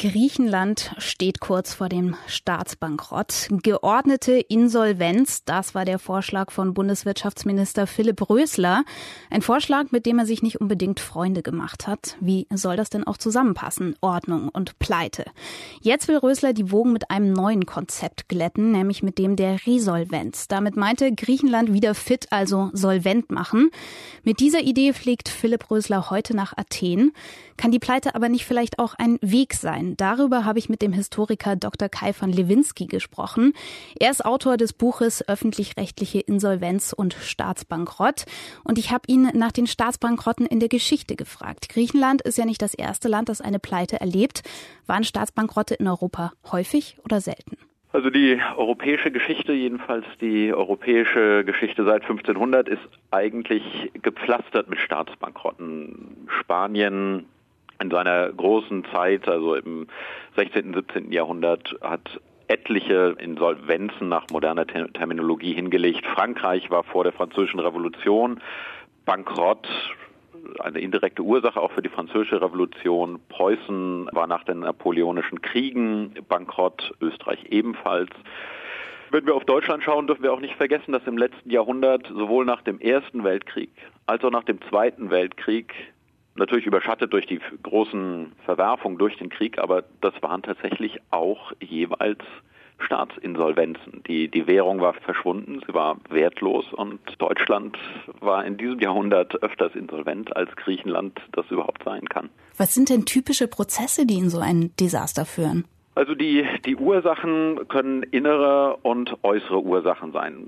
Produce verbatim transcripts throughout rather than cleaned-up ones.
Griechenland steht kurz vor dem Staatsbankrott. Geordnete Insolvenz, das war der Vorschlag von Bundeswirtschaftsminister Philipp Rösler. Ein Vorschlag, mit dem er sich nicht unbedingt Freunde gemacht hat. Wie soll das denn auch zusammenpassen? Ordnung und Pleite. Jetzt will Rösler die Wogen mit einem neuen Konzept glätten, nämlich mit dem der Resolvenz. Damit meinte Griechenland wieder fit, also solvent machen. Mit dieser Idee fliegt Philipp Rösler heute nach Athen. Kann die Pleite aber nicht vielleicht auch ein Weg sein? Darüber habe ich mit dem Historiker Doktor Kai von Lewinsky gesprochen. Er ist Autor des Buches Öffentlich-rechtliche Insolvenz und Staatsbankrott. Und ich habe ihn nach den Staatsbankrotten in der Geschichte gefragt. Griechenland ist ja nicht das erste Land, das eine Pleite erlebt. Waren Staatsbankrotte in Europa häufig oder selten? Also die europäische Geschichte, jedenfalls die europäische Geschichte seit fünfzehnhundert, ist eigentlich gepflastert mit Staatsbankrotten. Spanien in seiner großen Zeit, also im sechzehnten, siebzehnten Jahrhundert, hat etliche Insolvenzen nach moderner Terminologie hingelegt. Frankreich war vor der Französischen Revolution bankrott, eine indirekte Ursache auch für die Französische Revolution. Preußen war nach den napoleonischen Kriegen bankrott, Österreich ebenfalls. Wenn wir auf Deutschland schauen, dürfen wir auch nicht vergessen, dass im letzten Jahrhundert sowohl nach dem Ersten Weltkrieg als auch nach dem Zweiten Weltkrieg, natürlich überschattet durch die großen Verwerfungen durch den Krieg, aber das waren tatsächlich auch jeweils Staatsinsolvenzen. Die, die Währung war verschwunden, sie war wertlos und Deutschland war in diesem Jahrhundert öfters insolvent, als Griechenland das überhaupt sein kann. Was sind denn typische Prozesse, die in so ein Desaster führen? Also die, die Ursachen können innere und äußere Ursachen sein.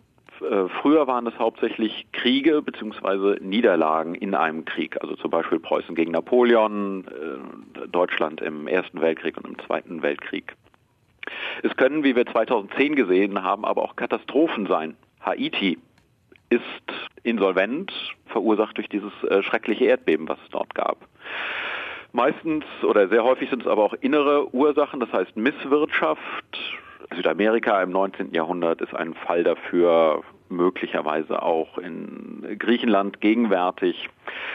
Früher waren es hauptsächlich Kriege bzw. Niederlagen in einem Krieg, also zum Beispiel Preußen gegen Napoleon, Deutschland im Ersten Weltkrieg und im Zweiten Weltkrieg. Es können, wie wir zweitausendzehn gesehen haben, aber auch Katastrophen sein. Haiti ist insolvent, verursacht durch dieses schreckliche Erdbeben, was es dort gab. Meistens oder sehr häufig sind es aber auch innere Ursachen, das heißt Misswirtschaft. Südamerika im neunzehnten Jahrhundert ist ein Fall dafür, möglicherweise auch in Griechenland gegenwärtig.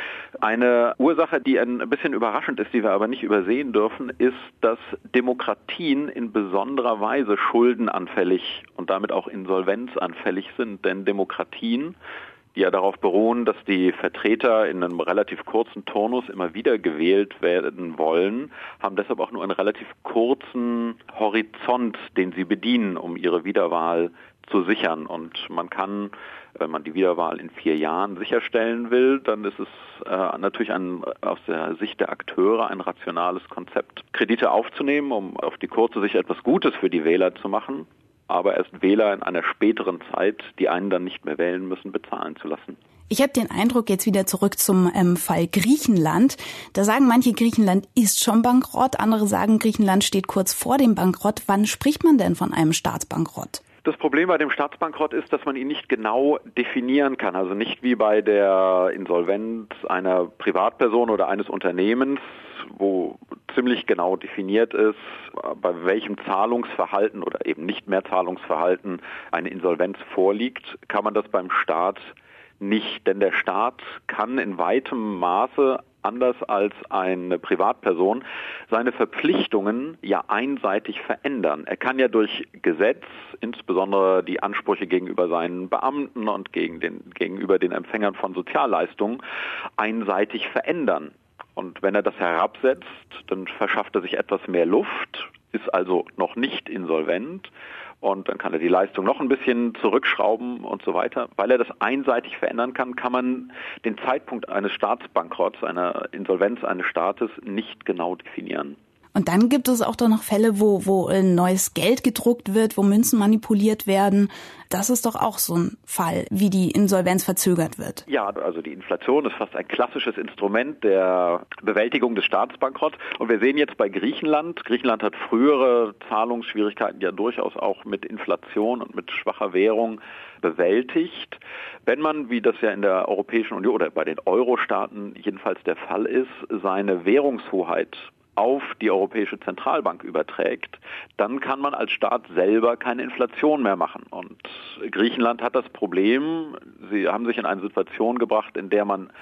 Eine Ursache, die ein bisschen überraschend ist, die wir aber nicht übersehen dürfen, ist, dass Demokratien in besonderer Weise schuldenanfällig und damit auch insolvenzanfällig sind. Denn Demokratien, die ja darauf beruhen, dass die Vertreter in einem relativ kurzen Turnus immer wieder gewählt werden wollen, haben deshalb auch nur einen relativ kurzen Horizont, den sie bedienen, um ihre Wiederwahl zu sichern. Und man kann, wenn man die Wiederwahl in vier Jahren sicherstellen will, dann ist es äh, natürlich ein, aus der Sicht der Akteure ein rationales Konzept, Kredite aufzunehmen, um auf die kurze Sicht etwas Gutes für die Wähler zu machen, aber erst Wähler in einer späteren Zeit, die einen dann nicht mehr wählen müssen, bezahlen zu lassen. Ich habe den Eindruck, jetzt wieder zurück zum ähm, Fall Griechenland. Da sagen manche, Griechenland ist schon bankrott, andere sagen, Griechenland steht kurz vor dem Bankrott. Wann spricht man denn von einem Staatsbankrott? Das Problem bei dem Staatsbankrott ist, dass man ihn nicht genau definieren kann. Also nicht wie bei der Insolvenz einer Privatperson oder eines Unternehmens, wo ziemlich genau definiert ist, bei welchem Zahlungsverhalten oder eben nicht mehr Zahlungsverhalten eine Insolvenz vorliegt, kann man das beim Staat nicht. Denn der Staat kann in weitem Maße, anders als eine Privatperson, seine Verpflichtungen ja einseitig verändern. Er kann ja durch Gesetz, insbesondere die Ansprüche gegenüber seinen Beamten und gegen den, gegenüber den Empfängern von Sozialleistungen, einseitig verändern. Und wenn er das herabsetzt, dann verschafft er sich etwas mehr Luft, ist also noch nicht insolvent. Und dann kann er die Leistung noch ein bisschen zurückschrauben und so weiter. Weil er das einseitig verändern kann, kann man den Zeitpunkt eines Staatsbankrotts, einer Insolvenz eines Staates nicht genau definieren. Und dann gibt es auch doch noch Fälle, wo, wo neues Geld gedruckt wird, wo Münzen manipuliert werden. Das ist doch auch so ein Fall, wie die Insolvenz verzögert wird. Ja, also die Inflation ist fast ein klassisches Instrument der Bewältigung des Staatsbankrotts. Und wir sehen jetzt bei Griechenland, Griechenland hat frühere Zahlungsschwierigkeiten ja durchaus auch mit Inflation und mit schwacher Währung bewältigt. Wenn man, wie das ja in der Europäischen Union oder bei den Euro-Staaten jedenfalls der Fall ist, seine Währungshoheit auf die Europäische Zentralbank überträgt, dann kann man als Staat selber keine Inflation mehr machen. Und Griechenland hat das Problem, sie haben sich in eine Situation gebracht, in der man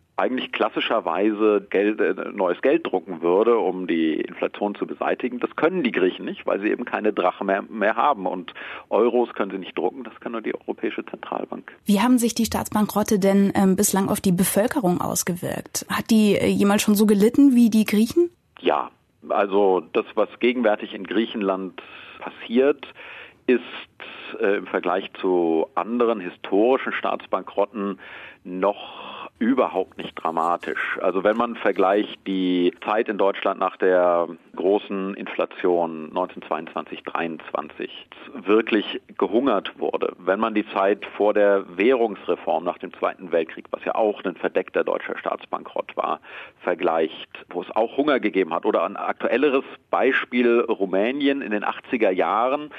eigentlich klassischerweise Geld, äh, neues Geld drucken würde, um die Inflation zu beseitigen. Das können die Griechen nicht, weil sie eben keine Drachen mehr, mehr haben. Und Euros können sie nicht drucken, das kann nur die Europäische Zentralbank. Wie haben sich die Staatsbankrotte denn ähm, bislang auf die Bevölkerung ausgewirkt? Hat die äh, jemals schon so gelitten wie die Griechen? Ja, also das, was gegenwärtig in Griechenland passiert, ist äh, im Vergleich zu anderen historischen Staatsbankrotten noch überhaupt nicht dramatisch. Also wenn man vergleicht die Zeit in Deutschland nach der großen Inflation neunzehnhundertzweiundzwanzig dreiundzwanzig wirklich gehungert wurde, wenn man die Zeit vor der Währungsreform nach dem Zweiten Weltkrieg, was ja auch ein verdeckter deutscher Staatsbankrott war, vergleicht, wo es auch Hunger gegeben hat, oder ein aktuelleres Beispiel Rumänien in den achtziger Jahren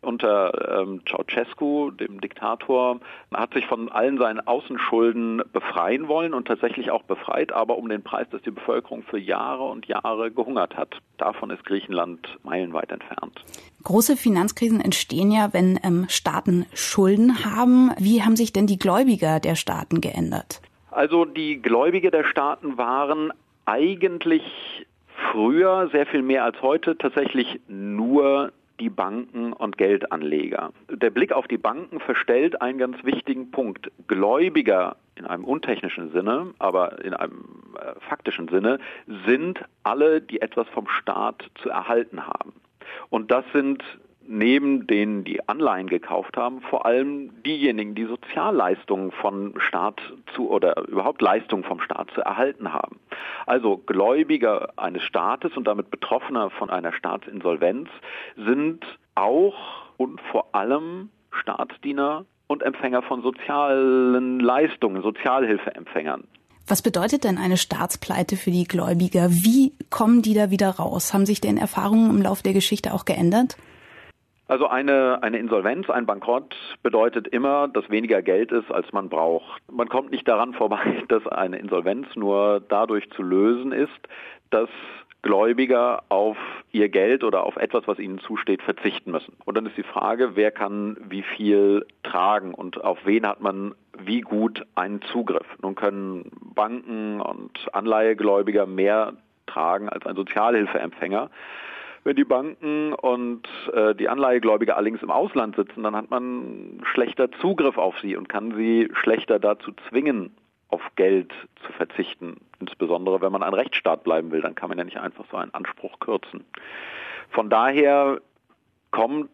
unter ähm, Ceausescu, dem Diktator, hat sich von allen seinen Außenschulden befreien wollen und tatsächlich auch befreit, aber um den Preis, dass die Bevölkerung für Jahre und Jahre gehungert hat. Davon ist Griechenland meilenweit entfernt. Große Finanzkrisen entstehen ja, wenn ähm, Staaten Schulden haben. Wie haben sich denn die Gläubiger der Staaten geändert? Also die Gläubiger der Staaten waren eigentlich früher sehr viel mehr als heute tatsächlich nur die Banken und Geldanleger. Der Blick auf die Banken verstellt einen ganz wichtigen Punkt. Gläubiger in einem untechnischen Sinne, aber in einem äh, faktischen Sinne, sind alle, die etwas vom Staat zu erhalten haben. Und das sind neben denen, die Anleihen gekauft haben, vor allem diejenigen, die Sozialleistungen vom Staat zu oder überhaupt Leistungen vom Staat zu erhalten haben. Also Gläubiger eines Staates und damit Betroffener von einer Staatsinsolvenz sind auch und vor allem Staatsdiener und Empfänger von sozialen Leistungen, Sozialhilfeempfängern. Was bedeutet denn eine Staatspleite für die Gläubiger? Wie kommen die da wieder raus? Haben sich denn Erfahrungen im Laufe der Geschichte auch geändert? Also eine, eine Insolvenz, ein Bankrott bedeutet immer, dass weniger Geld ist, als man braucht. Man kommt nicht daran vorbei, dass eine Insolvenz nur dadurch zu lösen ist, dass Gläubiger auf ihr Geld oder auf etwas, was ihnen zusteht, verzichten müssen. Und dann ist die Frage, wer kann wie viel tragen und auf wen hat man wie gut einen Zugriff. Nun können Banken und Anleihegläubiger mehr tragen als ein Sozialhilfeempfänger. Wenn die Banken und äh, die Anleihegläubiger allerdings im Ausland sitzen, dann hat man schlechter Zugriff auf sie und kann sie schlechter dazu zwingen, auf Geld zu verzichten. Insbesondere wenn man ein Rechtsstaat bleiben will, dann kann man ja nicht einfach so einen Anspruch kürzen. Von daher kommt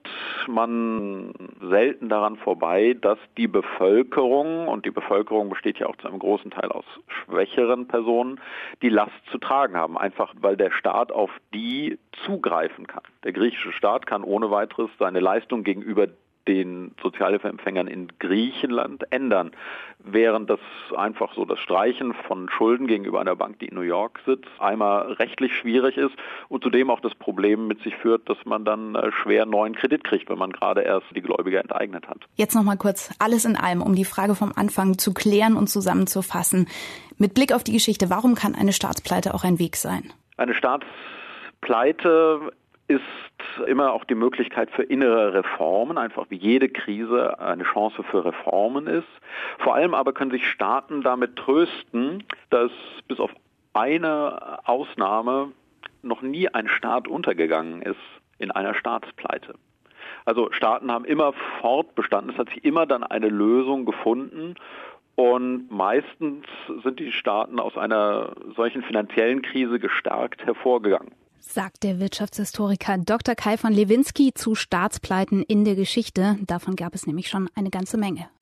man selten daran vorbei, dass die Bevölkerung, und die Bevölkerung besteht ja auch zu einem großen Teil aus schwächeren Personen, die Last zu tragen haben, einfach weil der Staat auf die zugreifen kann. Der griechische Staat kann ohne weiteres seine Leistung gegenüber den Sozialhilfeempfängern in Griechenland ändern, während das einfach so das Streichen von Schulden gegenüber einer Bank, die in New York sitzt, einmal rechtlich schwierig ist und zudem auch das Problem mit sich führt, dass man dann schwer neuen Kredit kriegt, wenn man gerade erst die Gläubiger enteignet hat. Jetzt noch mal kurz alles in allem, um die Frage vom Anfang zu klären und zusammenzufassen. Mit Blick auf die Geschichte, warum kann eine Staatspleite auch ein Weg sein? Eine Staatspleite ist immer auch die Möglichkeit für innere Reformen, einfach wie jede Krise eine Chance für Reformen ist. Vor allem aber können sich Staaten damit trösten, dass bis auf eine Ausnahme noch nie ein Staat untergegangen ist in einer Staatspleite. Also Staaten haben immer fortbestanden, es hat sich immer dann eine Lösung gefunden. Und meistens sind die Staaten aus einer solchen finanziellen Krise gestärkt hervorgegangen. Sagt der Wirtschaftshistoriker Doktor Kai von Lewinsky zu Staatspleiten in der Geschichte. Davon gab es nämlich schon eine ganze Menge.